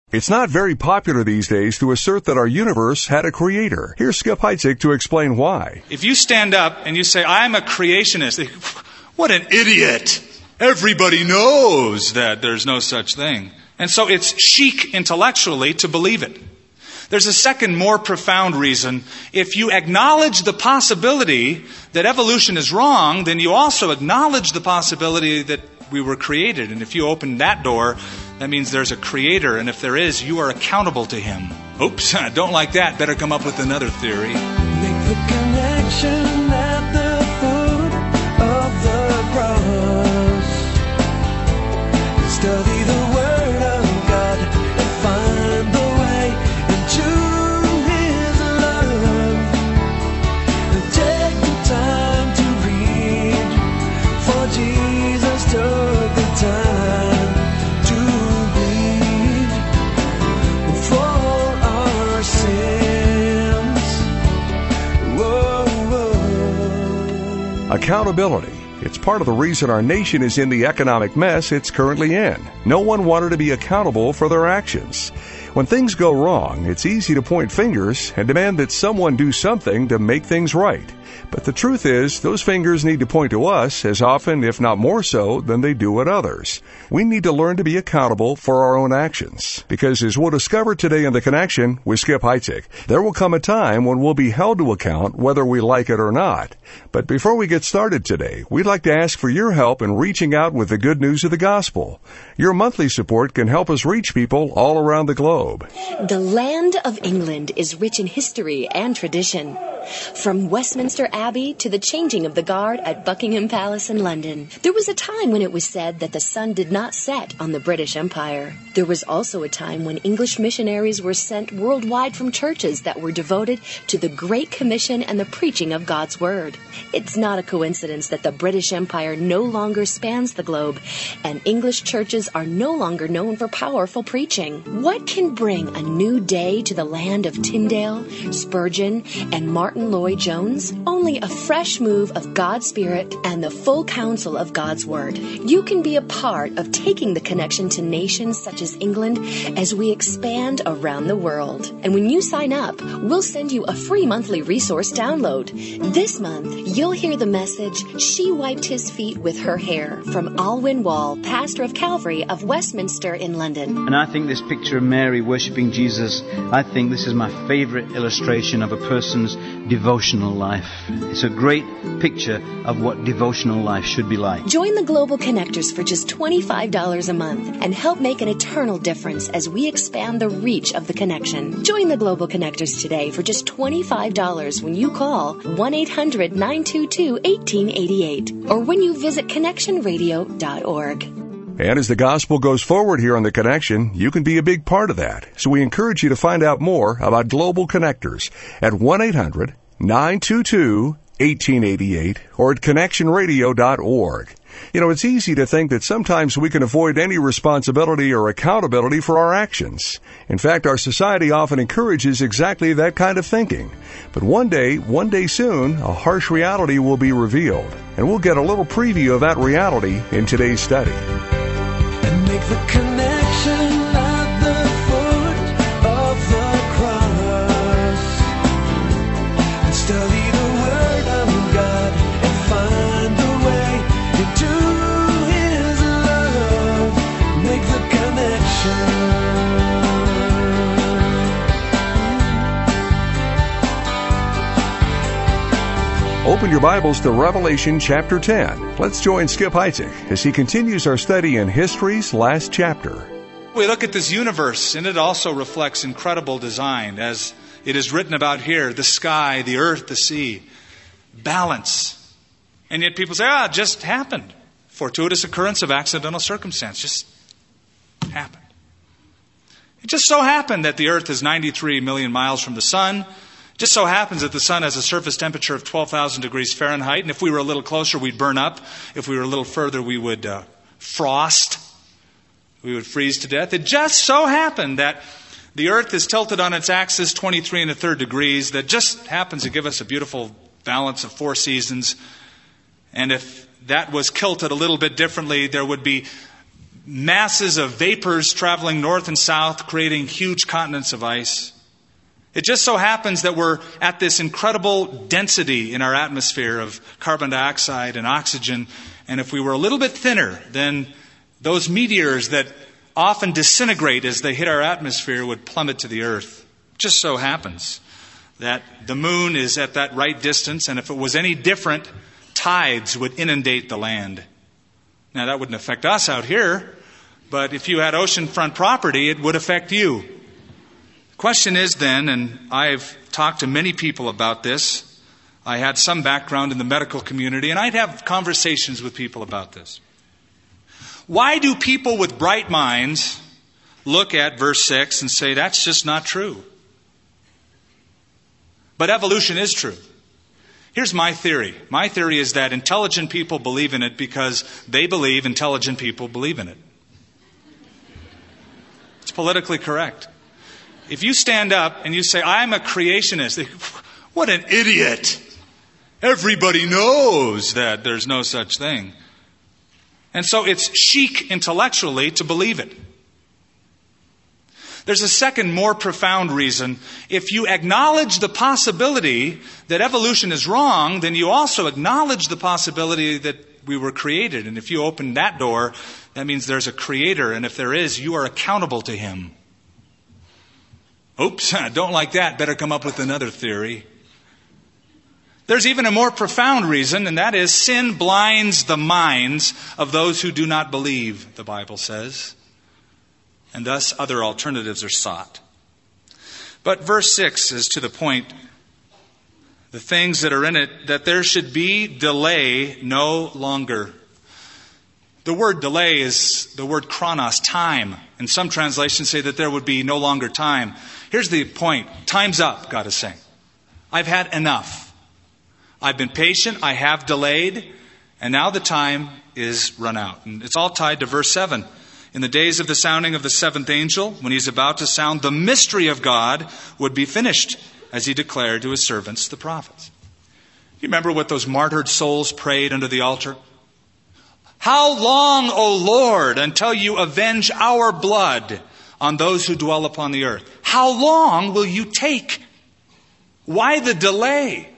It's not very popular these days to assert that our universe had a creator. Here's Skip Heitzig to explain why. If you stand up and you say, I'm a creationist, what an idiot. Everybody knows that there's no such thing. And so it's chic intellectually to believe it. There's a second, more profound reason. If you acknowledge the possibility that evolution is wrong, then you also acknowledge the possibility that we were created. And if you open that door, that means there's a creator. And if there is, you are accountable to him. Oops, I don't like that. Better come up with another theory. Make the connection at the foot of the cross. Study the word of God and find the way into his love. And take the time to read, for Jesus took the time to bleed for our sins. Whoa, whoa. Accountability. It's part of the reason our nation is in the economic mess it's currently in. No one wanted to be accountable for their actions. When things go wrong, it's easy to point fingers and demand that someone do something to make things right. But the truth is, those fingers need to point to us as often, if not more so, than they do at others. We need to learn to be accountable for our own actions. Because as we'll discover today in The Connection with Skip Heitzig, there will come a time when we'll be held to account whether we like it or not. But before we get started today, we'd like to ask for your help in reaching out with the good news of the gospel. Your monthly support can help us reach people all around the globe. The land of England is rich in history and tradition. From Westminster Abbey to the changing of the guard at Buckingham Palace in London, there was a time when it was said that the sun did not set on the British Empire. There was also a time when English missionaries were sent worldwide from churches that were devoted to the Great Commission and the preaching of God's Word. It's not a coincidence that the British Empire no longer spans the globe, and English churches are no longer known for powerful preaching. What can bring a new day to the land of Tyndale, Spurgeon, and Martin Lloyd-Jones? Only a fresh move of God's Spirit and the full counsel of God's Word. You can be a part of taking the connection to nations such as England as we expand around the world. And when you sign up, we'll send you a free monthly resource download. This month, you'll hear the message, She Wiped His Feet with Her Hair, from Alwyn Wall, pastor of Calvary of Westminster in London. And I think this picture of Mary worshipping Jesus, I think this is my favorite illustration of a person's devotional life. It's a great picture of what devotional life should be like. Join the Global Connectors for just $25 a month and help make an eternal difference as we expand the reach of the connection. Join the Global Connectors today for just $25 when you call 1-800-922-1888 or when you visit connectionradio.org. And as the gospel goes forward here on The Connection, you can be a big part of that. So we encourage you to find out more about Global Connectors at 1-800-922-1888 or at connectionradio.org. You know, it's easy to think that sometimes we can avoid any responsibility or accountability for our actions. In fact, our society often encourages exactly that kind of thinking. But one day soon, a harsh reality will be revealed. And we'll get a little preview of that reality in today's study. And make the connection at the foot of the cross. And study the word of God and find the way into his love. Make the connection. Open your Bibles to Revelation chapter 10. Let's join Skip Heitzig as he continues our study in history's last chapter. We look at this universe, and it also reflects incredible design, as it is written about here, the sky, the earth, the sea, balance. And yet people say, it just happened. Fortuitous occurrence of accidental circumstance, just happened. It just so happened that the earth is 93 million miles from the sun. Just so happens that the sun has a surface temperature of 12,000 degrees Fahrenheit, and if we were a little closer, we'd burn up. If we were a little further, we would frost. We would freeze to death. It just so happened that the earth is tilted on its axis 23 1/3 degrees. That just happens to give us a beautiful balance of 4 seasons. And if that was kilted a little bit differently, there would be masses of vapors traveling north and south, creating huge continents of ice. It just so happens that we're at this incredible density in our atmosphere of carbon dioxide and oxygen. And if we were a little bit thinner, then those meteors that often disintegrate as they hit our atmosphere would plummet to the earth. It just so happens that the moon is at that right distance, and if it was any different, tides would inundate the land. Now, that wouldn't affect us out here, but if you had oceanfront property, it would affect you. The question is then, and I've talked to many people about this, I had some background in the medical community, and I'd have conversations with people about this. Why do people with bright minds look at verse 6 and say, that's just not true? But evolution is true. Here's my theory. My theory is that intelligent people believe in it because they believe intelligent people believe in it. It's politically correct. If you stand up and you say, I'm a creationist, they, what an idiot. Everybody knows that there's no such thing. And so it's chic intellectually to believe it. There's a second, more profound reason. If you acknowledge the possibility that evolution is wrong, then you also acknowledge the possibility that we were created. And if you open that door, that means there's a creator. And if there is, you are accountable to him. Oops, don't like that. Better come up with another theory. There's even a more profound reason, and that is sin blinds the minds of those who do not believe, the Bible says. And thus other alternatives are sought. But verse 6 is to the point. The things that are in it, that there should be delay no longer. The word delay is the word chronos, time. And some translations say that there would be no longer time. Here's the point. Time's up, God is saying. I've had enough. I've been patient. I have delayed. And now the time is run out. And it's all tied to verse 7. In the days of the sounding of the seventh angel, when he's about to sound, the mystery of God would be finished, as he declared to his servants, the prophets. You remember what those martyred souls prayed under the altar? How long, O Lord, until you avenge our blood on those who dwell upon the earth? How long will you take? Why the delay?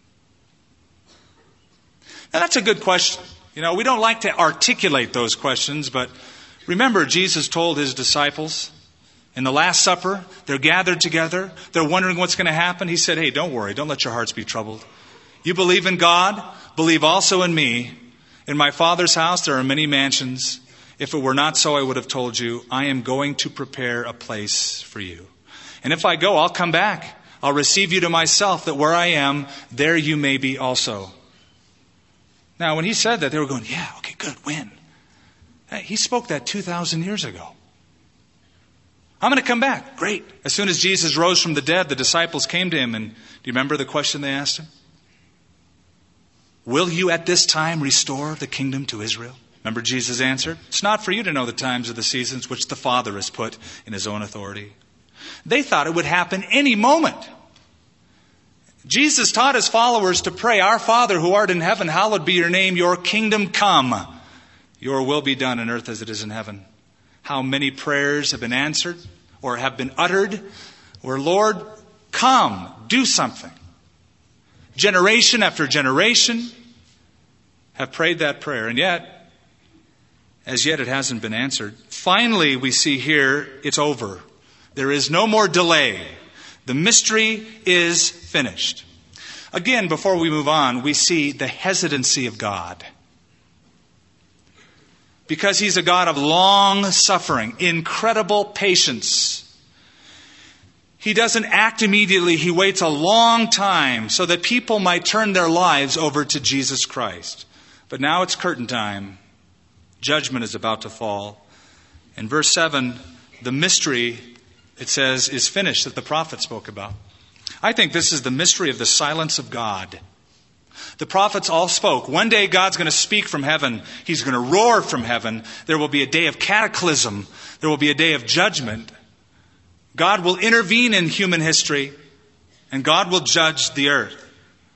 Now that's a good question. You know, we don't like to articulate those questions, but remember Jesus told his disciples in the Last Supper, they're gathered together, they're wondering what's going to happen. He said, hey, don't worry, don't let your hearts be troubled. You believe in God, believe also in me. In my Father's house there are many mansions. If it were not so, I would have told you, I am going to prepare a place for you. And if I go, I'll come back. I'll receive you to myself, that where I am, there you may be also. Now, when he said that, they were going, yeah, okay, good, when? He spoke that 2,000 years ago. I'm going to come back. Great. As soon as Jesus rose from the dead, the disciples came to him, and do you remember the question they asked him? Will you at this time restore the kingdom to Israel? Remember Jesus answered, it's not for you to know the times or the seasons which the Father has put in his own authority. They thought it would happen any moment. Jesus taught his followers to pray, Our Father who art in heaven, hallowed be your name, your kingdom come. Your will be done on earth as it is in heaven. How many prayers have been answered or have been uttered where, Lord, come, do something. Generation after generation have prayed that prayer, and yet, as yet it hasn't been answered. Finally, we see here, it's over. There is no more delay. The mystery is finished. Again, before we move on, we see the hesitancy of God. Because he's a God of long suffering, incredible patience. He doesn't act immediately. He waits a long time so that people might turn their lives over to Jesus Christ. But now it's curtain time. Judgment is about to fall. In verse 7, the mystery, it says, is finished that the prophet spoke about. I think this is the mystery of the silence of God. The prophets all spoke. One day God's going to speak from heaven. He's going to roar from heaven. There will be a day of cataclysm. There will be a day of judgment. God will intervene in human history, and God will judge the earth.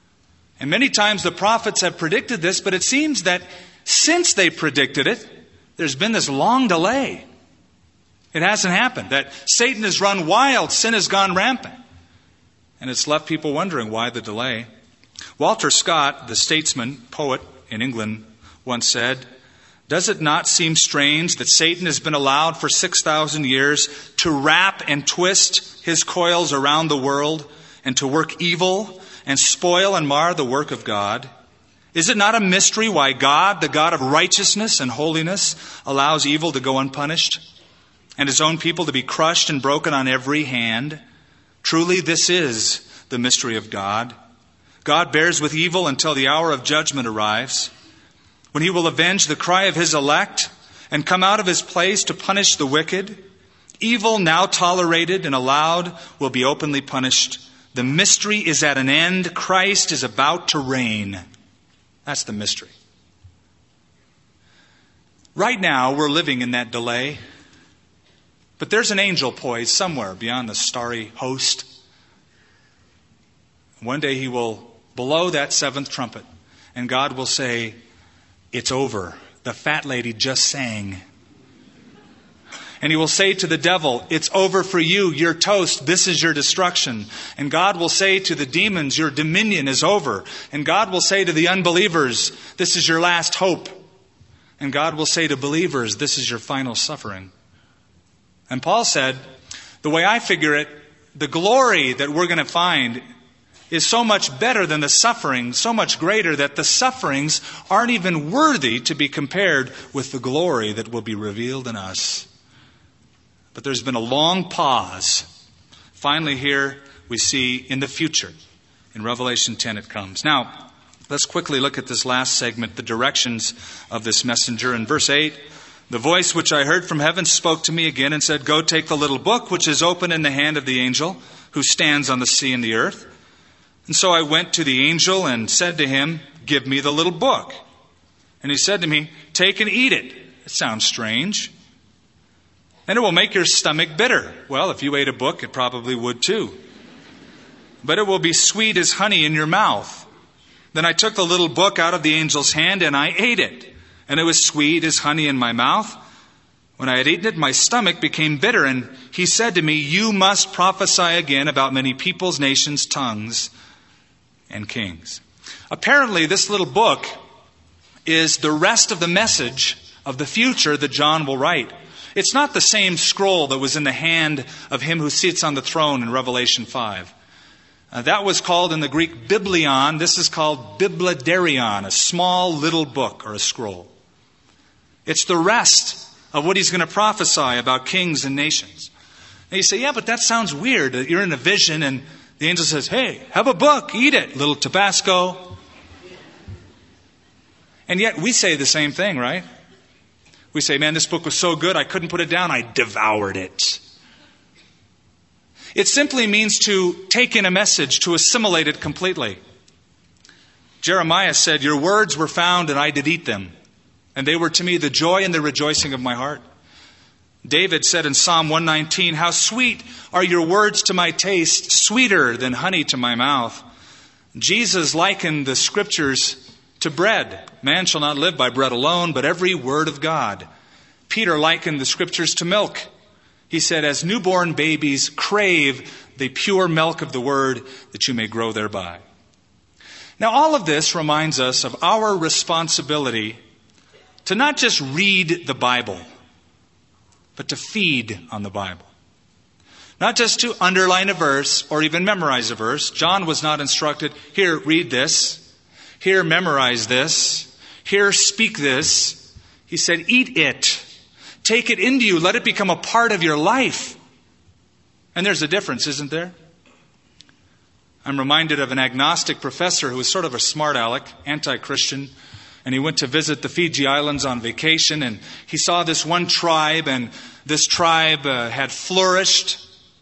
And many times the prophets have predicted this, but it seems that since they predicted it, there's been this long delay. It hasn't happened. That Satan has run wild, sin has gone rampant. And it's left people wondering why the delay. Walter Scott, the statesman, poet in England, once said, "Does it not seem strange that Satan has been allowed for 6,000 years to wrap and twist his coils around the world and to work evil and spoil and mar the work of God? Is it not a mystery why God, the God of righteousness and holiness, allows evil to go unpunished and his own people to be crushed and broken on every hand? Truly, this is the mystery of God. God bears with evil until the hour of judgment arrives, when he will avenge the cry of his elect and come out of his place to punish the wicked. Evil, now tolerated and allowed, will be openly punished. The mystery is at an end. Christ is about to reign." That's the mystery. Right now, we're living in that delay. But there's an angel poised somewhere beyond the starry host. One day he will blow that seventh trumpet, and God will say, "It's over. The fat lady just sang." And he will say to the devil, "It's over for you. You're toast. This is your destruction." And God will say to the demons, "Your dominion is over." And God will say to the unbelievers, "This is your last hope." And God will say to believers, "This is your final suffering." And Paul said, the way I figure it, the glory that we're going to find is so much better than the suffering, so much greater that the sufferings aren't even worthy to be compared with the glory that will be revealed in us. But there's been a long pause. Finally here we see in the future. In Revelation 10 it comes. Now, let's quickly look at this last segment, the directions of this messenger. In verse 8, "The voice which I heard from heaven spoke to me again and said, 'Go take the little book which is open in the hand of the angel who stands on the sea and the earth.' And so I went to the angel and said to him, 'Give me the little book.' And he said to me, 'Take and eat it.'" It sounds strange. "And it will make your stomach bitter." Well, if you ate a book, it probably would too. "But it will be sweet as honey in your mouth." Then I took the little book out of the angel's hand and I ate it. And it was sweet as honey in my mouth. When I had eaten it, my stomach became bitter. And he said to me, "You must prophesy again about many peoples, nations, tongues, and kings." Apparently, this little book is the rest of the message of the future that John will write. It's not the same scroll that was in the hand of him who sits on the throne in Revelation 5. That was called in the Greek biblion. This is called bibliodarion, a small little book or a scroll. It's the rest of what he's going to prophesy about kings and nations. And you say, "Yeah, but that sounds weird. You're in a vision and the angel says, 'Hey, have a book, eat it, little Tabasco.'" And yet we say the same thing, right? We say, "Man, this book was so good, I couldn't put it down. I devoured it." It simply means to take in a message, to assimilate it completely. Jeremiah said, "Your words were found and I did eat them. And they were to me the joy and the rejoicing of my heart." David said in Psalm 119, "How sweet are your words to my taste, sweeter than honey to my mouth." Jesus likened the scriptures to bread. Man shall not live by bread alone, but every word of God. Peter likened the scriptures to milk. He said, "As newborn babies crave the pure milk of the word, that you may grow thereby." Now, all of this reminds us of our responsibility to not just read the Bible, but to feed on the Bible. Not just to underline a verse or even memorize a verse. John was not instructed, "Here, read this. Here, memorize this. Here, speak this." He said, "Eat it. Take it into you. Let it become a part of your life." And there's a difference, isn't there? I'm reminded of an agnostic professor who was sort of a smart aleck, anti-Christian. And he went to visit the Fiji Islands on vacation, and he saw this one tribe, and this tribe had flourished.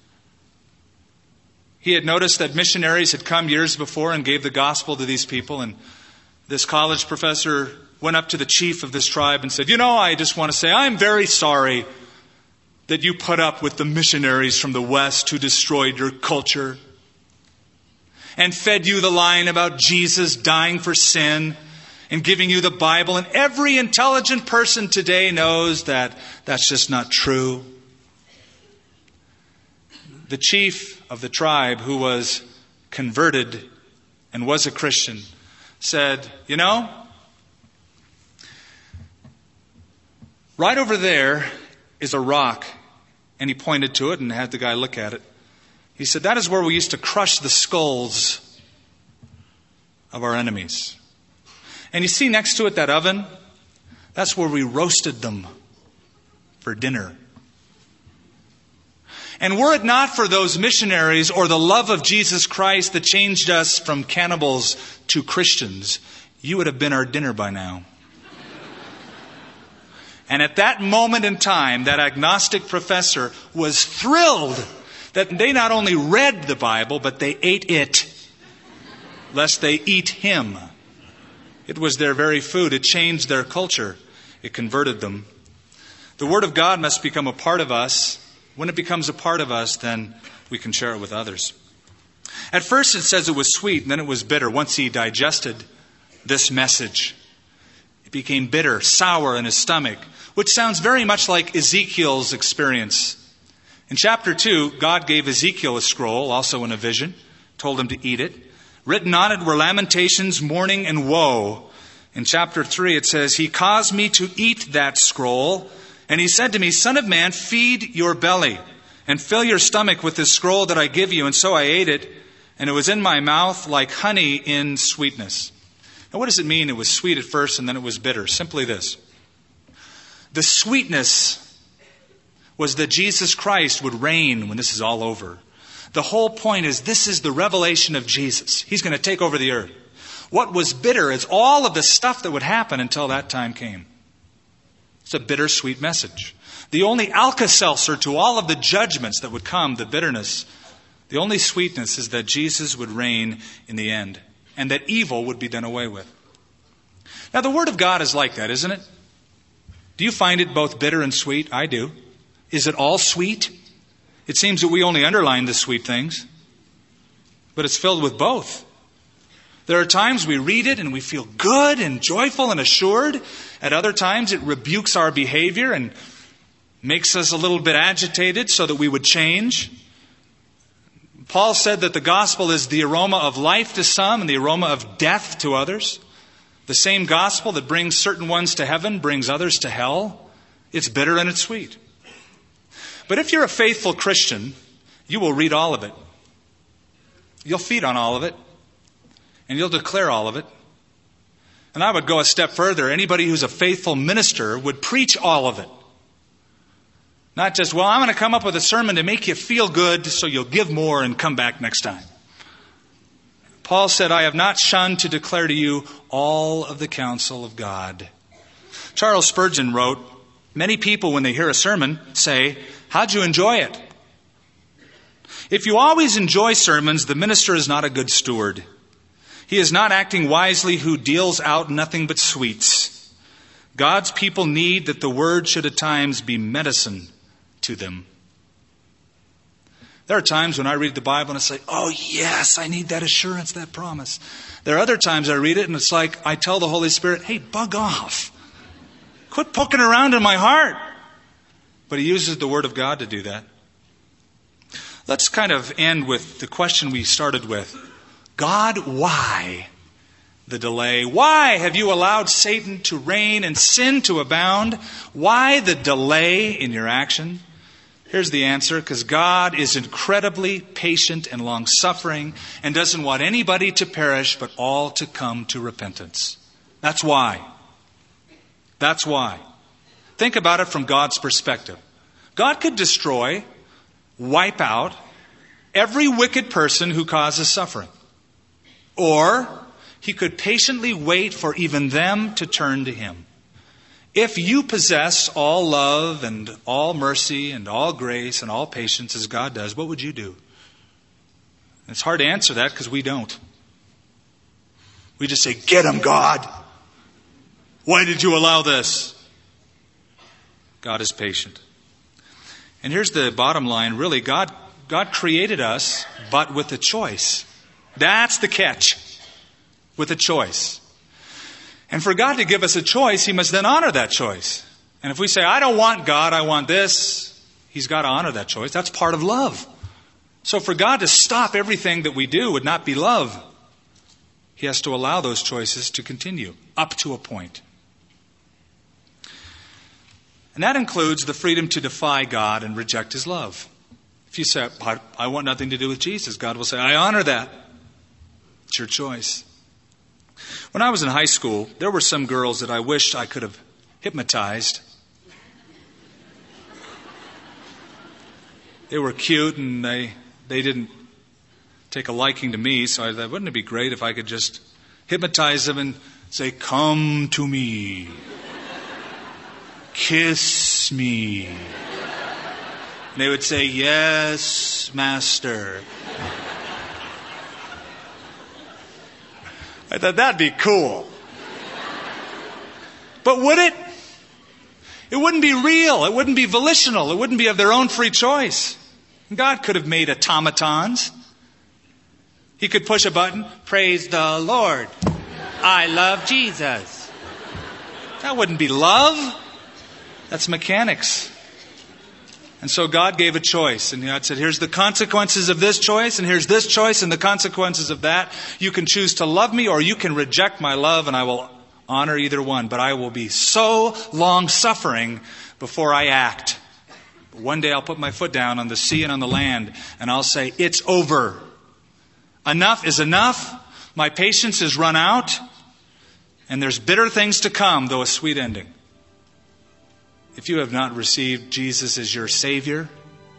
He had noticed that missionaries had come years before and gave the gospel to these people, and this college professor went up to the chief of this tribe and said, I just want to say I'm very sorry that you put up with the missionaries from the West who destroyed your culture and fed you the line about Jesus dying for sin in giving you the Bible, and every intelligent person today knows that that's just not true. The chief of the tribe, who was converted and was a Christian, said, "You know, right over there is a rock." And he pointed to it and had the guy look at it. He said, "That is where we used to crush the skulls of our enemies. And you see next to it that oven? That's where we roasted them for dinner. And were it not for those missionaries or the love of Jesus Christ that changed us from cannibals to Christians, you would have been our dinner by now." And at that moment in time, that agnostic professor was thrilled that they not only read the Bible, but they ate it, lest they eat him. It was their very food. It changed their culture. It converted them. The Word of God must become a part of us. When it becomes a part of us, then we can share it with others. At first it says it was sweet, and then it was bitter. Once he digested this message, it became bitter, sour in his stomach, which sounds very much like Ezekiel's experience. In chapter 2, God gave Ezekiel a scroll, also in a vision, told him to eat it. Written on it were lamentations, mourning, and woe. In chapter 3, it says, "He caused me to eat that scroll, and he said to me, 'Son of man, feed your belly, and fill your stomach with this scroll that I give you.' And so I ate it, and it was in my mouth like honey in sweetness." Now what does it mean it was sweet at first and then it was bitter? Simply this. The sweetness was that Jesus Christ would reign when this is all over. The whole point is this is the revelation of Jesus. He's going to take over the earth. What was bitter is all of the stuff that would happen until that time came. It's a bittersweet message. The only Alka-Seltzer to all of the judgments that would come, the bitterness, the only sweetness is that Jesus would reign in the end and that evil would be done away with. Now the Word of God is like that, isn't it? Do you find it both bitter and sweet? I do. Is it all sweet? It seems that we only underline the sweet things, but it's filled with both. There are times we read it and we feel good and joyful and assured. At other times it rebukes our behavior and makes us a little bit agitated so that we would change. Paul said that the gospel is the aroma of life to some and the aroma of death to others. The same gospel that brings certain ones to heaven brings others to hell. It's bitter and it's sweet. But if you're a faithful Christian, you will read all of it. You'll feed on all of it. And you'll declare all of it. And I would go a step further. Anybody who's a faithful minister would preach all of it. Not just, well, I'm going to come up with a sermon to make you feel good so you'll give more and come back next time. Paul said, "I have not shunned to declare to you all of the counsel of God." Charles Spurgeon wrote, "Many people, when they hear a sermon, say, 'How'd you enjoy it?' If you always enjoy sermons, the minister is not a good steward. He is not acting wisely who deals out nothing but sweets. God's people need that the word should at times be medicine to them." There are times when I read the Bible and I say, "Oh yes, I need that assurance, that promise." There are other times I read it and it's like I tell the Holy Spirit, "Hey, bug off. Quit poking around in my heart." But He uses the Word of God to do that. Let's kind of end with the question we started with. God, why the delay? Why have you allowed Satan to reign and sin to abound? Why the delay in your action? Here's the answer. Because God is incredibly patient and long-suffering and doesn't want anybody to perish but all to come to repentance. That's why. That's why. Think about it from God's perspective. God could destroy, wipe out every wicked person who causes suffering. Or He could patiently wait for even them to turn to Him. If you possess all love and all mercy and all grace and all patience as God does, what would you do? It's hard to answer that because we don't. We just say, "Get him, God. Why did you allow this?" God is patient. And here's the bottom line. Really, God created us, but with a choice. That's the catch. With a choice. And for God to give us a choice, He must then honor that choice. And if we say, I don't want God, I want this, He's got to honor that choice. That's part of love. So for God to stop everything that we do would not be love. He has to allow those choices to continue up to a point. And that includes the freedom to defy God and reject His love. If you say, I want nothing to do with Jesus, God will say, I honor that. It's your choice. When I was in high school, there were some girls that I wished I could have hypnotized. They were cute and they didn't take a liking to me, so I thought, wouldn't it be great if I could just hypnotize them and say, come to me. Kiss me. And they would say, yes, master. I thought that'd be cool. But would it? It wouldn't be real. It wouldn't be volitional. It wouldn't be of their own free choice. God could have made automatons. He could push a button. Praise the Lord. I love Jesus. That wouldn't be love. That's mechanics. And so God gave a choice. And God said, here's the consequences of this choice, and here's this choice, and the consequences of that. You can choose to love me, or you can reject my love, and I will honor either one. But I will be so long-suffering before I act. But one day I'll put my foot down on the sea and on the land, and I'll say, it's over. Enough is enough. My patience has run out, and there's bitter things to come, though a sweet ending. If you have not received Jesus as your Savior,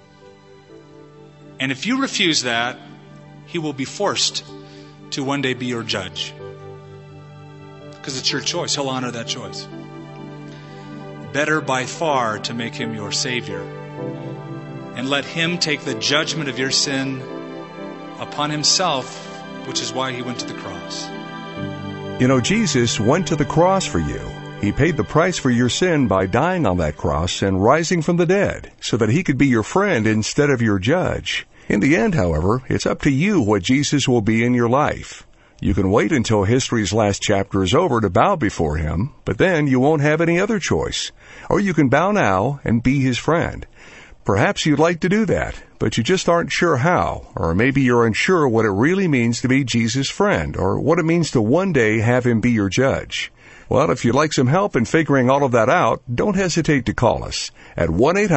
and if you refuse that, He will be forced to one day be your judge. Because it's your choice. He'll honor that choice. Better by far to make Him your Savior and let Him take the judgment of your sin upon Himself, which is why He went to the cross. You know, Jesus went to the cross for you. He paid the price for your sin by dying on that cross and rising from the dead so that He could be your friend instead of your judge. In the end, however, it's up to you what Jesus will be in your life. You can wait until history's last chapter is over to bow before Him, but then you won't have any other choice. Or you can bow now and be His friend. Perhaps you'd like to do that, but you just aren't sure how, or maybe you're unsure what it really means to be Jesus' friend, or what it means to one day have Him be your judge. Well, if you'd like some help in figuring all of that out, don't hesitate to call us at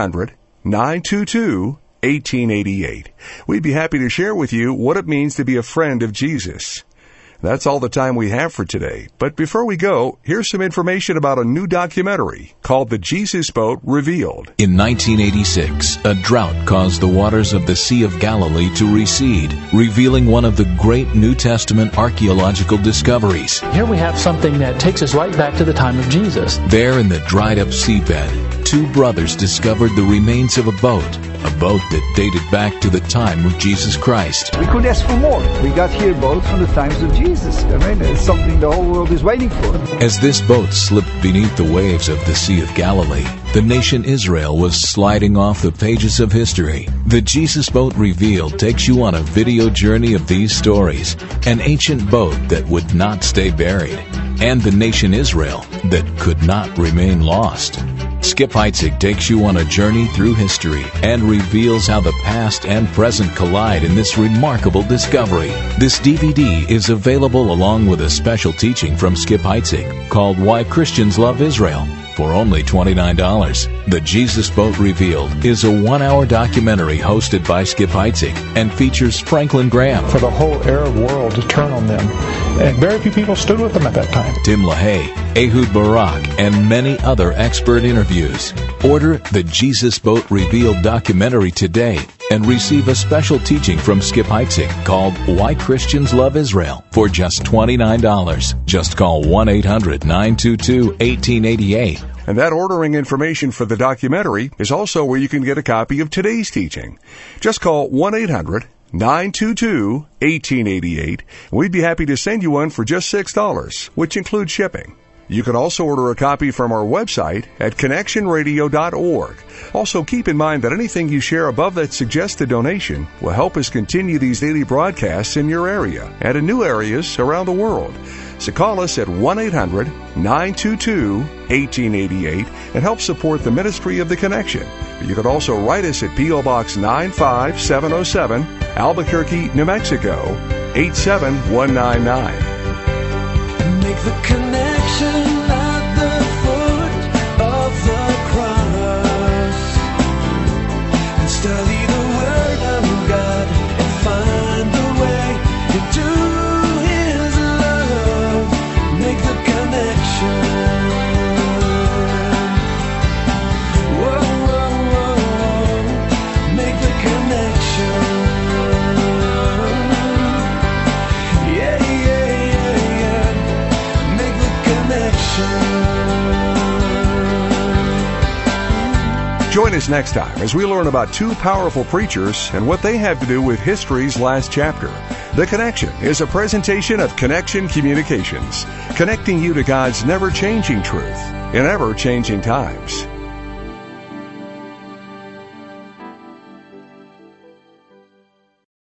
1-800-922-1888. We'd be happy to share with you what it means to be a friend of Jesus. That's all the time we have for today. But before we go, here's some information about a new documentary called The Jesus Boat Revealed. In 1986, a drought caused the waters of the Sea of Galilee to recede, revealing one of the great New Testament archaeological discoveries. Here we have something that takes us right back to the time of Jesus. There in the dried-up seabed, two brothers discovered the remains of a boat that dated back to the time of Jesus Christ. We couldn't ask for more. We got here boats from the times of Jesus. I mean, it's something the whole world is waiting for. As this boat slipped beneath the waves of the Sea of Galilee, the nation Israel was sliding off the pages of history. The Jesus Boat Revealed takes you on a video journey of these stories, an ancient boat that would not stay buried, and the nation Israel that could not remain lost. Skip Heitzig takes you on a journey through history and reveals how the past and present collide in this remarkable discovery. This DVD is available along with a special teaching from Skip Heitzig called Why Christians Love Israel for only $29. The Jesus Boat Revealed is a 1-hour documentary hosted by Skip Heitzig and features Franklin Graham. For the whole Arab world to turn on them. And very few people stood with them at that time. Tim LaHaye, Ehud Barak, and many other expert interviews. Order the Jesus Boat Revealed documentary today and receive a special teaching from Skip Heitzig called Why Christians Love Israel for just $29. Just call 1-800-922-1888. And that ordering information for the documentary is also where you can get a copy of today's teaching. Just call 1-800-922-1888. We'd be happy to send you one for just $6, which includes shipping. You can also order a copy from our website at connectionradio.org. Also, keep in mind that anything you share above that suggested donation will help us continue these daily broadcasts in your area and in new areas around the world. So call us at 1-800-922-1888 and help support the ministry of The Connection. You can also write us at P.O. Box 95707, Albuquerque, New Mexico, 87199. Make the connection at the foot of the cross and study the Word of God and find the way into His love. Make the connection. Whoa, whoa, whoa. Make the connection. Yeah, yeah, yeah, yeah. Make the connection. Join us next time as we learn about two powerful preachers and what they have to do with history's last chapter. The Connection is a presentation of Connection Communications, connecting you to God's never-changing truth in ever-changing times.